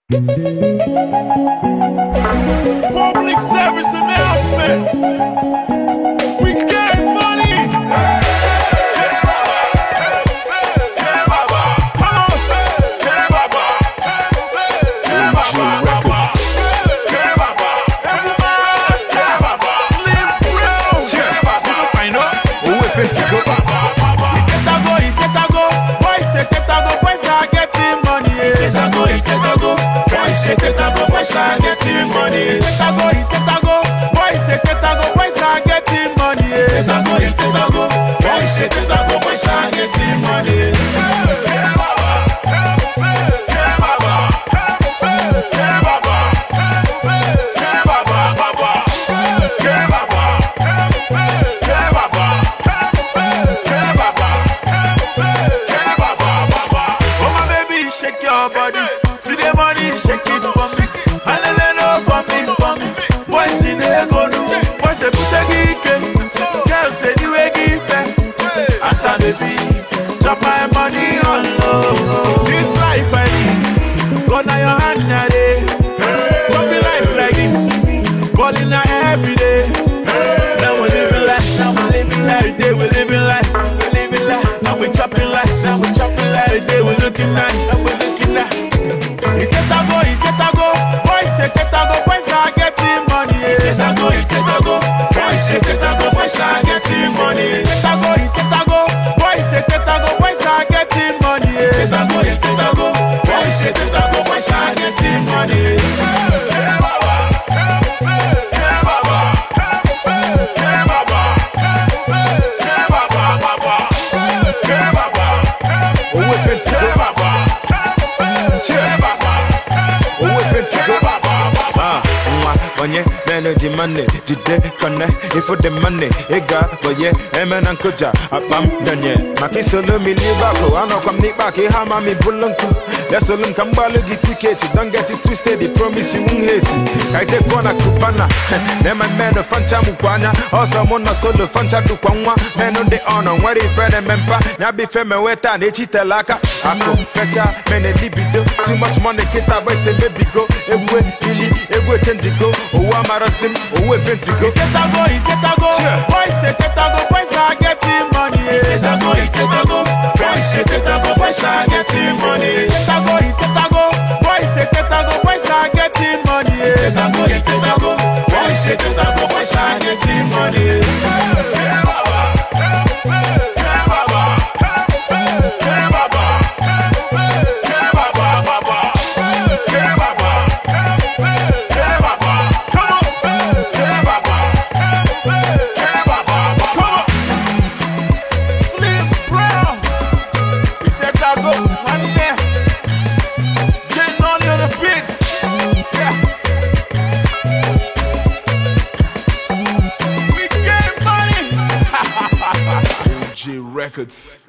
Public service announcement. We get money. Boys are getting money. Tetago, boys say tetago, boys are getting money. Tetago, boys say tetago, boys are getting money. Oh my baby, shake your body. See the money, shake it for me. Hallelujah for me. Boys in the go do. Boys say put a geek. Girls say the way give. Asa baby, drop my money on low. This life I need. Go now your hand now day. Don't be life like this. Calling out every day. Now we living life. Now we living life. Day we living life. We living life. Now we chopping life. Now we chopping life. Day we looking nice. Now we looking nice. Tetago, boys say tetago, boys are getting money. Tetago, boys say tetago, boys are getting money. Tetago, boys say tetago, boys are getting money. Tetago, boys say tetago, boys are getting money. Onye melody money, jide connect if for the money, ega boye, emen and koja, apam danye. Maki solo mi libako, ano kam ni baki hama mi bulunku. Let's all come balu get ticket, don't get it twisted, they promise you won't hate it. I take one a kupana, then my man of fancha mukwana, also mona solo fancha du kwanwa, men on the honor, what if friend and member, nabi feme weta, nechita laka, ako, fecha, mene libido, too much money, kita boy say baby go, ebwe, really, ebwe tendigo. Oh, I'm a sim, oh, we're Ventigo. Tetago, boys say tetago, boys are getting money. Tetago, boys say tetago, boys are getting money. Tetago, boys say tetago, boys are getting money. Tetago, boys say tetago, boys are getting money. Records.